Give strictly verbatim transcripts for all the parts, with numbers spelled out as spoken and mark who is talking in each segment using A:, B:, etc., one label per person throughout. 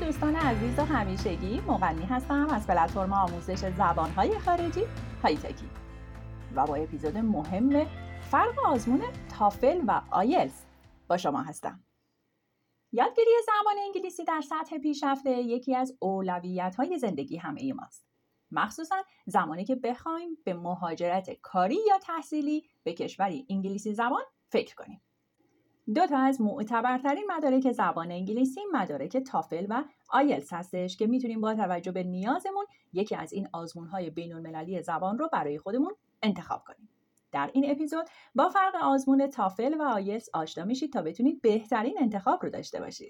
A: دوستان عزیز و همیشگی، مغنی هستم از پلتفرم آموزش زبانهای خارجی هایتکی و با اپیزود مهم فرق آزمون تافل و آیلتس با شما هستم. یادگیری زبان انگلیسی در سطح پیشرفته یکی از اولویت‌های زندگی همه ماست، مخصوصا زمانی که بخوایم به مهاجرت کاری یا تحصیلی به کشوری انگلیسی زبان فکر کنیم. دو تا از معتبرترین مدارک زبان انگلیسی مدارک تافل و آیلتس هستش که میتونیم با توجه به نیازمون یکی از این آزمون‌های بین‌المللی زبان رو برای خودمون انتخاب کنیم. در این اپیزود با فرق آزمون تافل و آیلتس آشنا میشید تا بتونید بهترین انتخاب رو داشته باشید.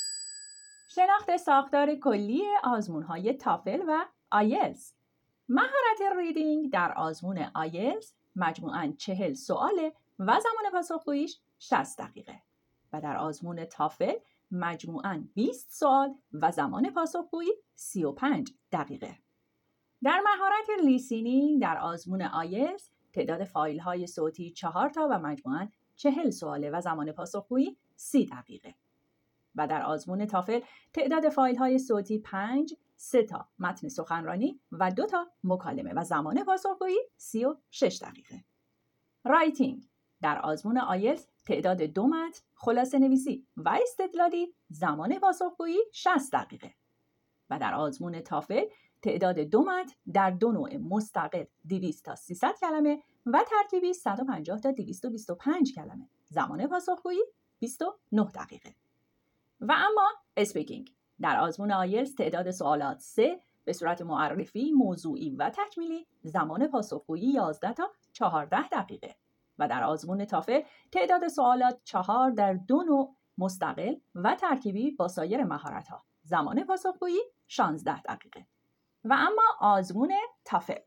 A: شناخت ساختار کلی آزمون‌های تافل و آیلتس. مهارت ریدینگ در آزمون آیلتس مجموعاً چهل سواله و زمان پاسخگوییش شصت دقیقه و در آزمون تافل مجموعاً بیست سوال و زمان پاسخگویی سی و پنج دقیقه. در مهارت لیسینینگ در آزمون آیلتس تعداد فایل های صوتی چهار تا و مجموعاً چهل سواله و زمان پاسخگویی سی دقیقه. و در آزمون تافل تعداد فایل های صوتی پنج، سه تا متن سخنرانی و دو تا مکالمه و زمان پاسخگویی سی و شش دقیقه. رایتینگ در آزمون آیلتس تعداد دو متن، خلاصه نویسی و استدلالی، زمان پاسخگویی شصت دقیقه. و در آزمون تافل تعداد دو متن در دو نوع مستقل دویست تا سیصد کلمه و ترکیبی صد و پنجاه تا دویست و بیست و پنج کلمه. زمان پاسخگویی بیست و نه دقیقه. و اما اسپیکینگ در آزمون آیلتس تعداد سوالات سه به صورت معرفی، موضوعی و تکمیلی، زمان پاسخگویی یازده تا چهارده دقیقه. و در آزمون تافل تعداد سوالات چهار در دو نوع مستقل و ترکیبی با سایر مهارت‌ها، زمان پاسخگویی شانزده دقیقه. و اما آزمون تافل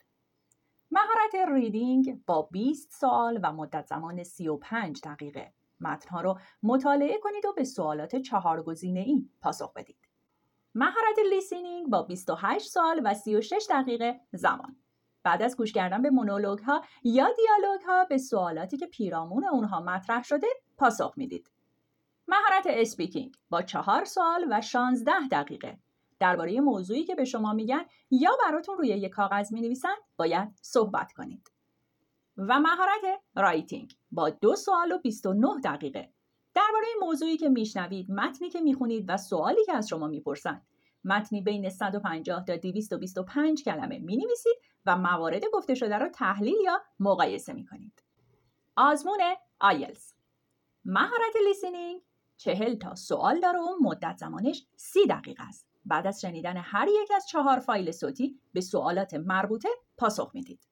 A: مهارت ریدینگ با بیست سوال و مدت زمان سی و پنج دقیقه. متن‌ها رو مطالعه کنید و به سوالات چهار گزینه‌ای پاسخ بدید. مهارت لیسینینگ با بیست و هشت سوال و سی و شش دقیقه زمان. بعد از گوش کردن به مونولوگ ها یا دیالوگ ها به سوالاتی که پیرامون اونها مطرح شده پاسخ میدید. مهارت اسپیکینگ با چهار سوال و شانزده دقیقه. درباره موضوعی که به شما میگن یا براتون روی یک کاغذ مینویسن باید صحبت کنید. و مهارت رایتینگ با دو سوال و بیست و نه دقیقه. درباره موضوعی که میشنوید، متنی که میخونید و سوالی که از شما میپرسن. متنی بین صد و پنجاه تا دویست و بیست و پنج کلمه مینویسید و موارد گفته شده را تحلیل یا مقایسه میکنید. آزمون آیلتس مهارت لیسینینگ چهل تا سوال داره و مدت زمانش سی دقیقه است. بعد از شنیدن هر یک از چهار فایل صوتی به سوالات مربوطه پاسخ میدید.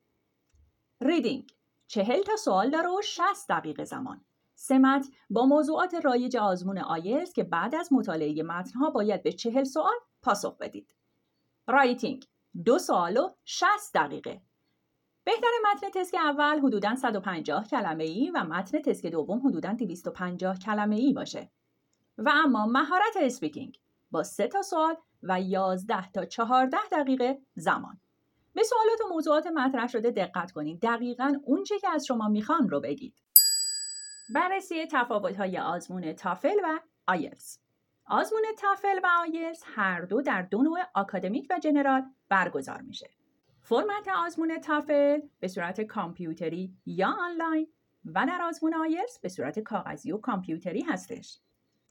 A: ریدینگ چهل تا سوال داره و شصت دقیقه زمان. سه متن با موضوعات رایج آزمون آیلتس که بعد از مطالعه متنها باید به چهل سوال پاسخ بدید. رایتینگ دو سوال و شصت دقیقه. بهتر متن تسک اول حدوداً صد و پنجاه کلمه‌ای و متن تسک دوم حدوداً دویست و پنجاه کلمه‌ای باشه. و اما مهارت اسپیکینگ با سه تا سوال و یازده تا چهارده دقیقه زمان. به سوالات و موضوعات مطرح شده دقت کنید. دقیقاً اون چه که از شما میخوان رو بگید. بررسی تفاوت‌های آزمون تافل و آیلتس. آزمون تافل و آیلتس هر دو در دو نوع آکادمیک و جنرال برگزار میشه. فرمت آزمون تافل به صورت کامپیوتری یا آنلاین و در آزمون آیلتس به صورت کاغذی و کامپیوتری هستش.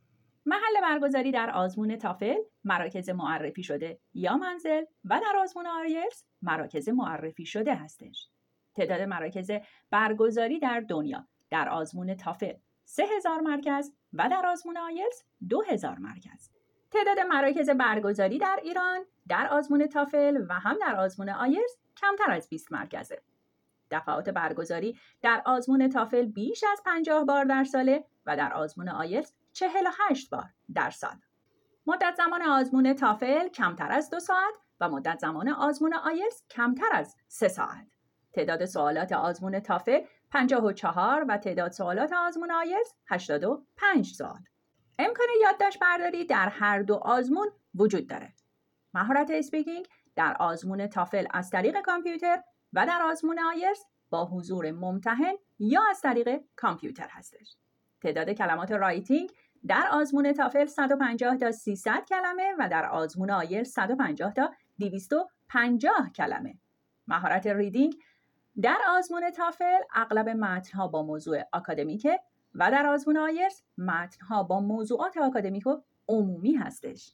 A: محل برگزاری در آزمون تافل مراکز معرفی شده یا منزل و در آزمون آیلتس مراکز معرفی شده هستش. تعداد مراکز برگزاری در دنیا در آزمون تافل سه هزار مرکز و در آزمون آیلتس دو هزار مرکز. تعداد مراکز برگزاری در ایران در آزمون تافل و هم در آزمون آیلتس کمتر از بیست مرکزه. دفعات برگزاری در آزمون تافل بیش از پنجاه بار در ساله و در آزمون آیلتس چهل و هشت بار در سال. مدت زمان آزمون تافل کمتر از دو ساعت و مدت زمان آزمون آیلتس کمتر از سه ساعت. تعداد سوالات آزمون تافل پنجاه و چهار و تعداد سوالات آزمون آیلتس هشتاد و پنج سوال. امکان یادداشت برداری در هر دو آزمون وجود داره. مهارت اسپیکینگ در آزمون تافل از طریق کامپیوتر و در آزمون آیلتس با حضور ممتحن یا از طریق کامپیوتر هستش. تعداد کلمات رایتینگ در آزمون تافل صد و پنجاه تا سیصد کلمه و در آزمون آیلتس صد و پنجاه تا دویست و پنجاه کلمه. مهارت ریدینگ: در آزمون تافل اغلب متن‌ها با موضوع آکادمیکه و در آزمون آیلتس متن‌ها با موضوعات آکادمیک و عمومی هستش.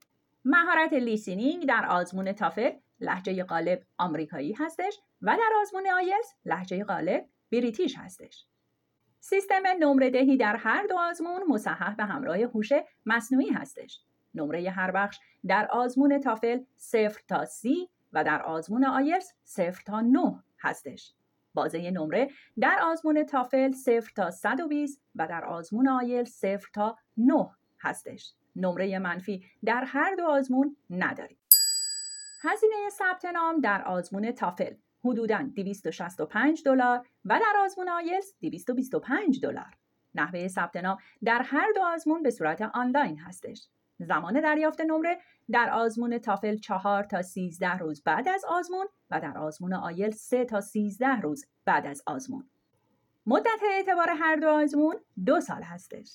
A: مهارت لیسینینگ: در آزمون تافل لهجه غالب آمریکایی هستش و در آزمون آیلتس لهجه غالب بریتیش هستش. سیستم نمره دهی در هر دو آزمون مصحح به همراه هوش مصنوعی هستش. نمره هر بخش در آزمون تافل صفر تا سی و در آزمون آیلتس صفر تا نه هستش. بازه نمره در آزمون تافل صفر تا صد و بیست و در آزمون آیلتس صفر تا نه هستش. نمره منفی در هر دو آزمون ندارید. هزینه ثبت نام در آزمون تافل حدوداً دویست و شصت و پنج دلار و در آزمون آیلتس دویست و بیست و پنج دلار. نحوه ثبت نام در هر دو آزمون به صورت آنلاین هستش. زمان دریافت نمره در آزمون تافل چهار تا سیزده روز بعد از آزمون و در آزمون آیلتس سه تا سیزده روز بعد از آزمون. مدت اعتبار هر دو آزمون دو سال هستش.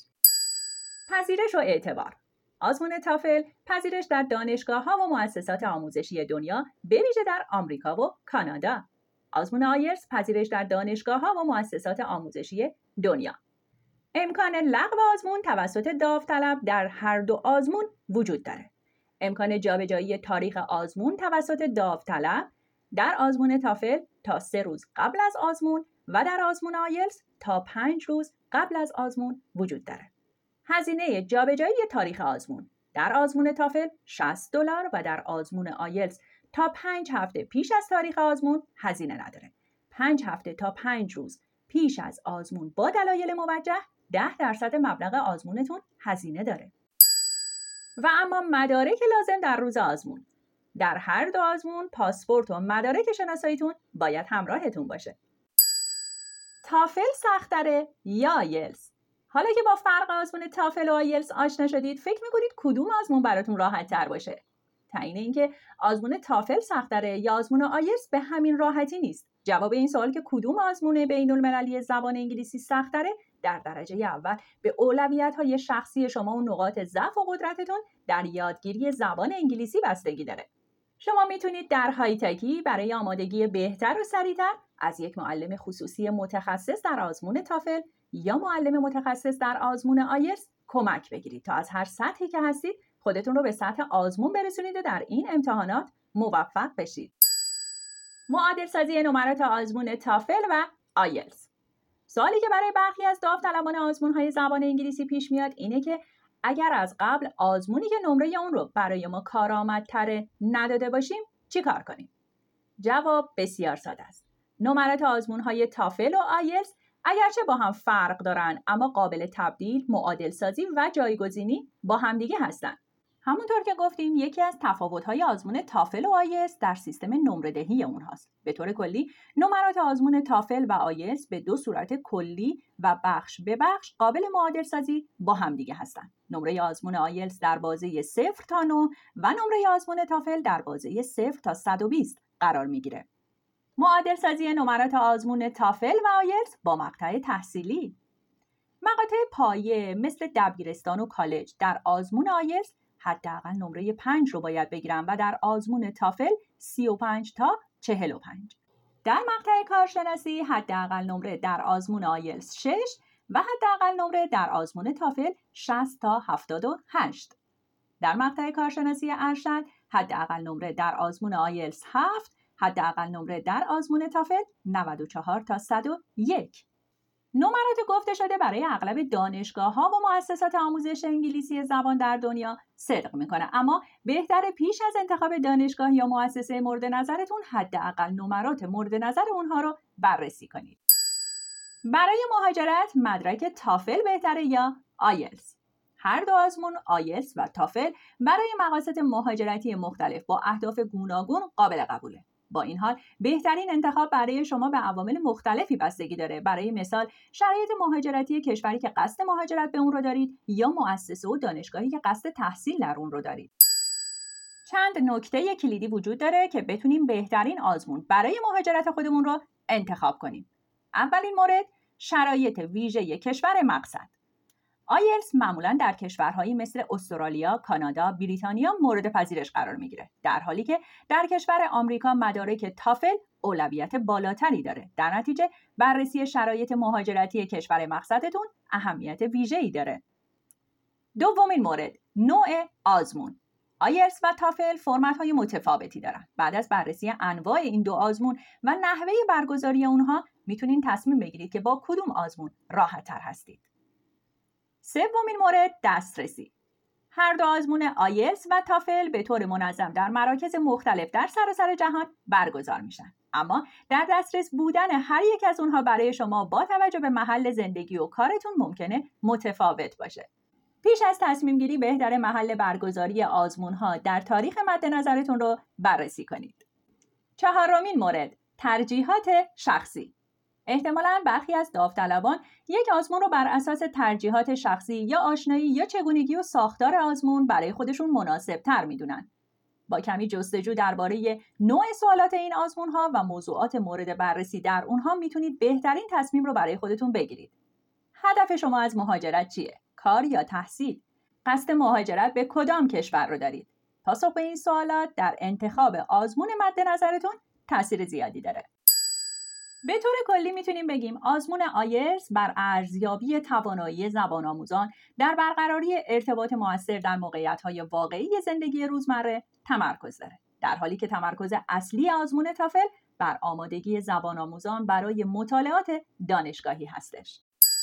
A: پذیرش و اعتبار: آزمون تافل پذیرش در دانشگاه‌ها و مؤسسات آموزشی دنیا به ویژه در آمریکا و کانادا. آزمون آیلتس پذیرش در دانشگاه‌ها و مؤسسات آموزشی دنیا. امکان لغو آزمون توسط داوطلب در هر دو آزمون وجود داره. امکان جابجایی تاریخ آزمون توسط داوطلب در آزمون تافل تا سه روز قبل از آزمون و در آزمون آیلتس تا پنج روز قبل از آزمون وجود داره. هزینه جابجایی تاریخ آزمون: در آزمون تافل شصت دلار و در آزمون آیلتس تا پنج هفته پیش از تاریخ آزمون هزینه نداره. پنج هفته تا پنج روز پیش از آزمون با دلایل موجه ده درصد مبلغ آزمونتون هزینه داره. و اما مدارک لازم در روز آزمون: در هر دو آزمون پاسپورت و مدارک شناساییتون باید همراهتون باشه. تافل سخت‌تره یا آیلتس؟ حالا که با فرق آزمون تافل و آیلتس آشنا شدید، فکر می‌کنید کدوم آزمون براتون راحت‌تر باشه؟ تعیین اینکه آزمون تافل سخت‌تره یا آزمون آیلتس به همین راحتی نیست. جواب این سوال که کدوم آزمون بین‌المللی زبان انگلیسی سخت‌تره در درجه اول به اولویت‌های شخصی شما و نقاط ضعف و قدرتتون در یادگیری زبان انگلیسی بستگی داره. شما میتونید در هایتکی برای آمادگی بهتر و سریعتر از یک معلم خصوصی متخصص در آزمون تافل یا معلم متخصص در آزمون آیلتس کمک بگیرید تا از هر سطحی که هستید خودتون رو به سطح آزمون برسونید و در این امتحانات موفق بشید. معادل سازی نمرات آزمون تافل و آیلتس. سوالی که برای برخی از داوطلبان آزمون‌های زبان انگلیسی پیش میاد اینه که اگر از قبل آزمونی که نمره اون رو برای ما کارآمدتره نداده باشیم چی کار کنیم؟ جواب بسیار ساده است. نمرات آزمون‌های تافل و آیلتس اگرچه با هم فرق دارن اما قابل تبدیل، معادل سازی و جایگزینی با همدیگه هستن. همونطور که گفتیم یکی از تفاوت‌های آزمون تافل و آیلتس در سیستم نمره‌دهی اونهاست. به طور کلی نمرات آزمون تافل و آیلتس به دو صورت کلی و بخش به بخش قابل معادل سازی با همدیگه هستن. نمره آزمون آیلتس در بازه صفر تا نه و نمره آزمون تافل در بازه صفر تا صد و بیست قرار میگیره. معادل سازی نمرات آزمون تافل و آیلتس با مقطع تحصیلی. مقاطع پایه مثل دبیرستان و کالج در آزمون آیلتس حداقل نمره پنج رو باید بگیرن و در آزمون تافل سی و پنج تا چهل و پنج. در مقطع کارشناسی حداقل نمره در آزمون آیلتس شش و حداقل نمره در آزمون تافل شصت تا هفتاد و هشت. در مقطع کارشناسی ارشد حداقل نمره در آزمون آیلتس هفت، حداقل نمره در آزمون تافل نود و چهار تا صد و یک. نمرات گفته شده برای اغلب دانشگاه‌ها و مؤسسات آموزش انگلیسی زبان در دنیا صدق میکنه، اما بهتره پیش از انتخاب دانشگاه یا مؤسسه مورد نظرتون حداقل نمرات مورد نظر اونها رو بررسی کنید. برای مهاجرت مدرک تافل بهتره یا آیلتس؟ هر دو آزمون آیلتس و تافل برای مقاصد مهاجرتی مختلف با اهداف گوناگون قابل قبوله. با این حال بهترین انتخاب برای شما به عوامل مختلفی بستگی داره. برای مثال شرایط مهاجرتی کشوری که قصد مهاجرت به اون رو دارید یا مؤسسه و دانشگاهی که قصد تحصیل در اون رو دارید. چند نکته کلیدی وجود داره که بتونیم بهترین آزمون برای مهاجرت خودمون رو انتخاب کنیم. اولین مورد شرایط ویژه کشور مقصد. آیلتس معمولاً در کشورهایی مثل استرالیا، کانادا، بریتانیا مورد پذیرش قرار میگیره، در حالی که در کشور آمریکا مدارک تافل اولویت بالاتری داره. در نتیجه بررسی شرایط مهاجرتی کشور مقصدتون اهمیت ویژه‌ای داره. دومین مورد، نوع آزمون. آیلتس و تافل فرمت‌های متفاوتی دارن. بعد از بررسی انواع این دو آزمون و نحوه برگزاری اونها میتونین تصمیم بگیرید که با کدوم آزمون راحت‌تر هستید. سومین مورد، دسترسی. هر دو آزمون آیلتس و تافل به طور منظم در مراکز مختلف در سراسر جهان برگزار میشن. اما در دسترس بودن هر یک از اونها برای شما با توجه به محل زندگی و کارتون ممکنه متفاوت باشه. پیش از تصمیم گیری بهتره محل برگزاری آزمون ها در تاریخ مد نظرتون رو بررسی کنید. چهارمین مورد، ترجیحات شخصی. احتمالاً برخی از داوطلبان یک آزمون رو بر اساس ترجیحات شخصی یا آشنایی یا چگونگی و ساختار آزمون برای خودشون مناسب تر میدونن. با کمی جستجو درباره نوع سوالات این آزمون ها و موضوعات مورد بررسی در اونها میتونید بهترین تصمیم رو برای خودتون بگیرید. هدف شما از مهاجرت چیه؟ کار یا تحصیل؟ قصد مهاجرت به کدام کشور رو دارید؟ پاسخ به این سوالات در انتخاب آزمون مد نظرتون تاثیر زیادی داره. به طور کلی میتونیم بگیم آزمون آیلتس بر ارزیابی توانایی زبان آموزان در برقراری ارتباط مؤثر در موقعیت‌های واقعی زندگی روزمره تمرکز داره، در حالی که تمرکز اصلی آزمون تافل بر آمادگی زبان آموزان برای مطالعات دانشگاهی هستش.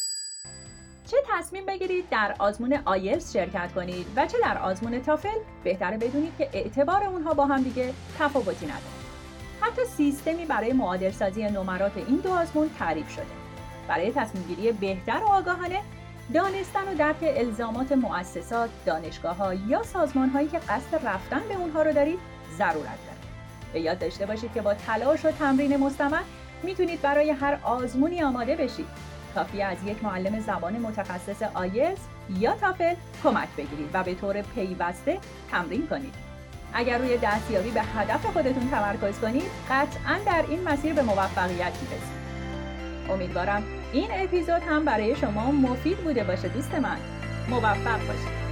A: چه تصمیم بگیرید در آزمون آیلتس شرکت کنید و چه در آزمون تافل، بهتره بدونید که اعتبار اونها با هم دیگه تفاوتی نداره. حتی سیستمی برای معادل‌سازی نمرات این دو آزمون تعریف شده. برای تصمیم گیری بهتر و آگاهانه، دانستن و درک الزامات مؤسسات، دانشگاه‌ها یا سازمان‌هایی که قصد رفتن به اونها رو دارید ضرورت داره. به یاد داشته باشید که با تلاش و تمرین مستمر میتونید برای هر آزمونی آماده بشید. کافیه از یک معلم زبان متخصص آیلتس یا تافل کمک بگیرید و به طور پیوسته تمرین کنید. اگر روی دستیابی به هدف خودتون تمرکز کنید، قطعاً در این مسیر به موفقیت میرسید. امیدوارم این اپیزود هم برای شما مفید بوده باشه دوست من. موفق باشید.